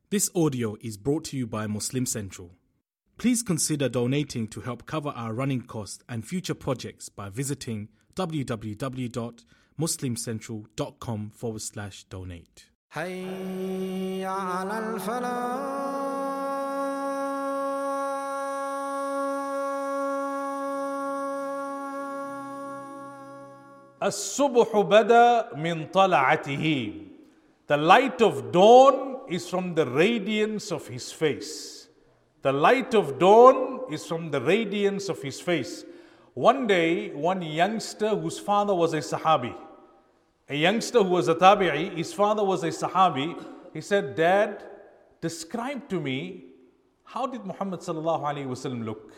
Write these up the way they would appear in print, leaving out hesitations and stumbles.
This audio is brought to you by Muslim Central. Please consider donating to help cover our running costs and future projects by visiting www.muslimcentral.com/donate. حي على الفلاح. الصبح بدا من طلعته. The light of dawn is from the radiance of his face. The light of dawn is from the radiance of his face. One day, one youngster whose father was a Sahabi, a youngster who was a Tabi'i, his father was a Sahabi, he said, "Dad, describe to me, how did Muhammad sallallahu alaihi wasallam look?"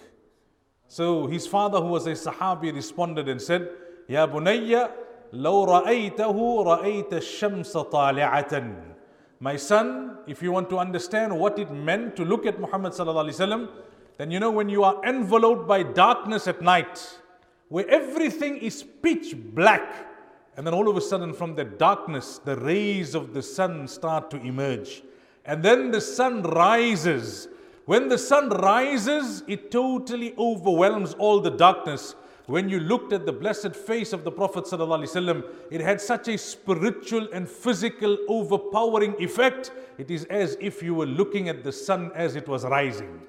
So his father, who was a Sahabi, responded and said, "Ya bunayya, law ra'aytahu ra'ayta ash-shamsa tali'atan." My son, if you want to understand what it meant to look at Muhammad sallallahu alaihi wasallam, then you know when you are enveloped by darkness at night, where everything is pitch black, and then all of a sudden from the darkness, the rays of the sun start to emerge. And then the sun rises. When the sun rises, it totally overwhelms all the darkness. When you looked at the blessed face of the Prophet ﷺ, it had such a spiritual and physical overpowering effect. It is as if you were looking at the sun as it was rising.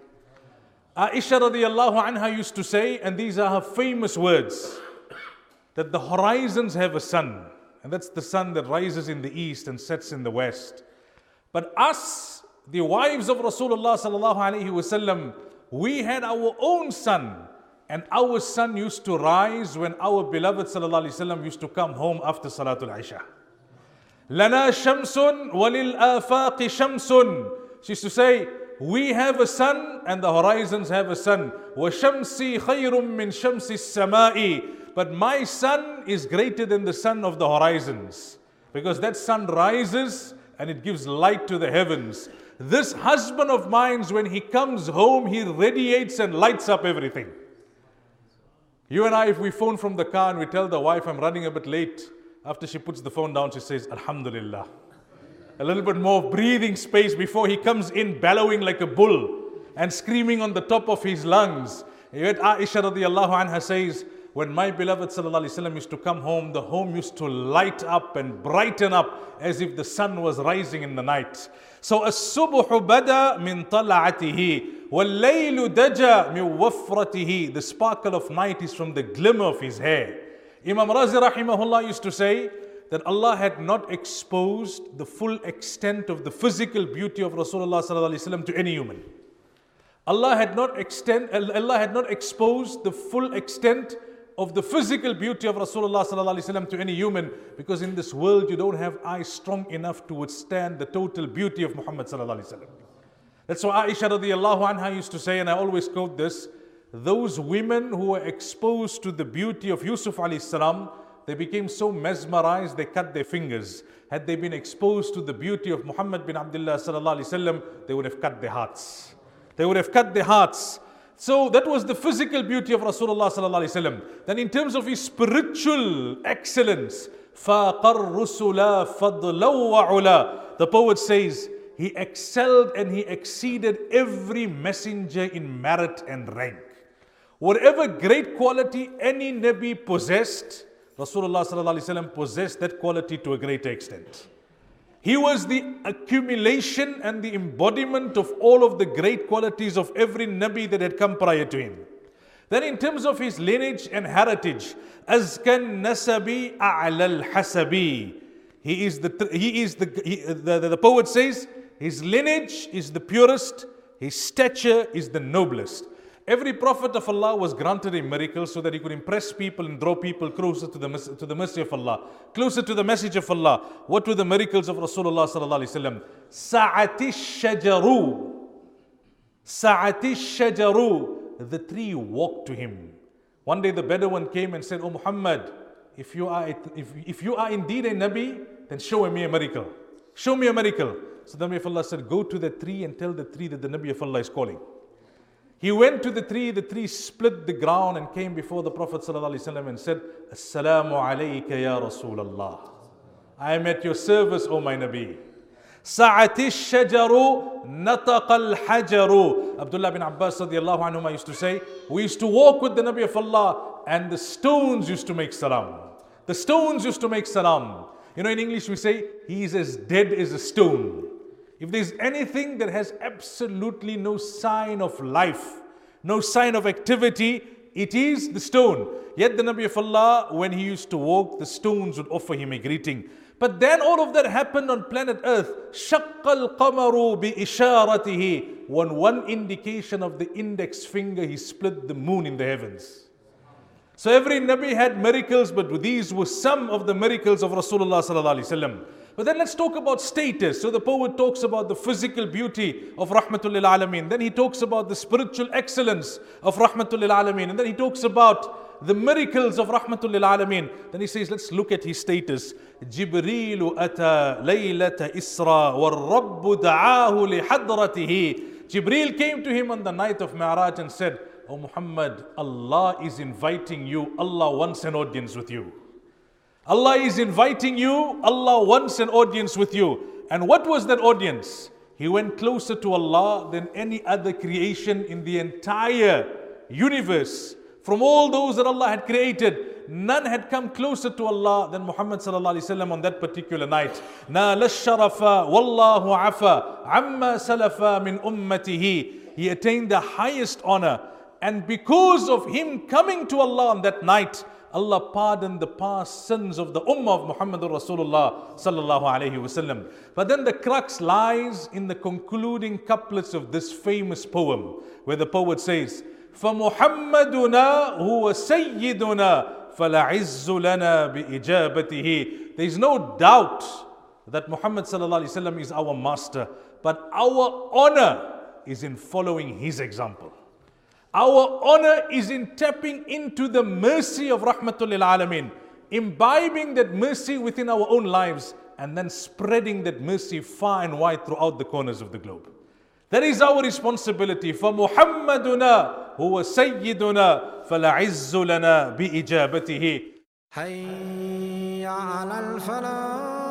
Aisha radiallahu anha used to say, and these are her famous words, that the horizons have a sun, and that's the sun that rises in the east and sets in the west. But us, the wives of Rasulullah sallallahu alaihi wasallam, we had our own sun. And our sun used to rise when our beloved sallallahu alaihi wasallam used to come home after Salatul Isha. Lana shamsun walil afaqi shamsun. She used to say, we have a sun and the horizons have a sun. Wa shamsi khayrum min shamsi samai. But my sun is greater than the sun of the horizons, because that sun rises and it gives light to the heavens. This husband of mine, when he comes home, he radiates and lights up everything. You and I, if we phone from the car and we tell the wife, I'm running a bit late, after she puts the phone down, she says, Alhamdulillah. A little bit more breathing space before he comes in bellowing like a bull and screaming on the top of his lungs. Yet Aisha radiallahu anha says, when my beloved sallallahu alaihi wasallam used to come home, the home used to light up and brighten up as if the sun was rising in the night. So as-subhu bada min tala'atihi. وَاللَّيْلُ دَجَى مِنْ وَفْرَتِهِ. The sparkle of night is from the glimmer of his hair. Imam Razi rahimahullah used to say that Allah had not exposed the full extent of the physical beauty of Rasulullah sallallahu alaihi wasallam to any human. Allah had not exposed the full extent of the physical beauty of Rasulullah sallallahu alaihi wasallam to any human, because in this world you don't have eyes strong enough to withstand the total beauty of Muhammad sallallahu alaihi wasallam. That's why Aisha radiallahu anha used to say, and I always quote this, those women who were exposed to the beauty of Yusuf alayhi salam, they became so mesmerized they cut their fingers. Had they been exposed to the beauty of Muhammad bin Abdullah sallallahu alaihi wasallam, they would have cut their hearts. They would have cut their hearts. So that was the physical beauty of Rasulullah sallallahu alaihi wasallam. Then in terms of his spiritual excellence, فَاقَ الرُّسُلَ فَضْلًا وَعُلًا. The poet says, he excelled and he exceeded every messenger in merit and rank. Whatever great quality any Nabi possessed, Rasulullah sallallahu alaihi wasallam possessed that quality to a greater extent. He was the accumulation and the embodiment of all of the great qualities of every Nabi that had come prior to him. Then in terms of his lineage and heritage, Azkan Nasabi A'lal Hasabi. The poet says, his lineage is the purest, his stature is the noblest. Every prophet of Allah was granted a miracle so that he could impress people and draw people closer to the mercy of Allah, closer to the message of Allah. What were the miracles of Rasulullah sallallahu alaihi wasallam? Sa'atish shajaru. The tree walked to him. One day the Bedouin came and said, "Oh Muhammad, if you are indeed a Nabi, then show me a miracle. Show me a miracle." So the Nabi of Allah said, "Go to the tree and tell the tree that the Nabi of Allah is calling." He went to the tree split the ground and came before the Prophet ﷺ and said, Assalamu alayka ya Rasulallah. I am at your service, O my Nabi. سَعَتِ الشَّجَرُ نَطَقَ الْحَجَرُ. Abdullah bin Abbas radiallahu anhuma used to say, we used to walk with the Nabi of Allah and the stones used to make salam. The stones used to make salam. You know, in English we say, he is as dead as a stone. If there's anything that has absolutely no sign of life, no sign of activity, it is the stone. Yet the Nabi of Allah, when he used to walk, the stones would offer him a greeting. But then all of that happened on planet Earth. شَقَّ الْقَمَرُ بِإِشَارَتِهِ. One indication of the index finger, he split the moon in the heavens. So every Nabi had miracles, but these were some of the miracles of Rasulullah sallallahu alaihi wasallam. But then let's talk about status. So the poet talks about the physical beauty of Rahmatul lil Alameen. Then he talks about the spiritual excellence of Rahmatul lil Alameen. And then he talks about the miracles of Rahmatul lil Alameen. Then he says, let's look at his status. Jibreel ata laylata Isra wal Rabbu da'ahu li hadratihi. Jibreel came to him on the night of Mi'raj and said, "O Muhammad, Allah is inviting you. Allah wants an audience with you. Allah is inviting you. Allah wants an audience with you." And what was that audience? He went closer to Allah than any other creation in the entire universe. From all those that Allah had created, none had come closer to Allah than Muhammad sallallahu alaihi wasallam on that particular night. نَالَ الشَّرَفَ وَاللَّهُ عَفَى عَمَّا سَلَفَ مِنْ أُمَّتِهِ. He attained the highest honor. And because of him coming to Allah on that night, Allah pardoned the past sins of the ummah of Muhammadur Rasulullah sallallahu alaihi wasallam. But then the crux lies in the concluding couplets of this famous poem, where the poet says, فَمُحَمَّدُنَا هُوَ سَيِّدُنَا فَلَعِزُّ لَنَا بِإِجَابَتِهِ. There is no doubt that Muhammad sallallahu alaihi wasallam is our master, but our honor is in following his example. Our honor is in tapping into the mercy of Rahmatul lil Alameen, imbibing that mercy within our own lives, and then spreading that mercy far and wide throughout the corners of the globe. That is our responsibility. فَمُحَمَّدُنَا هُوَ سَيِّدُنَا فَلَعِزُّ لَنَا بِإِجَابَتِهِ. حي على الفلاح.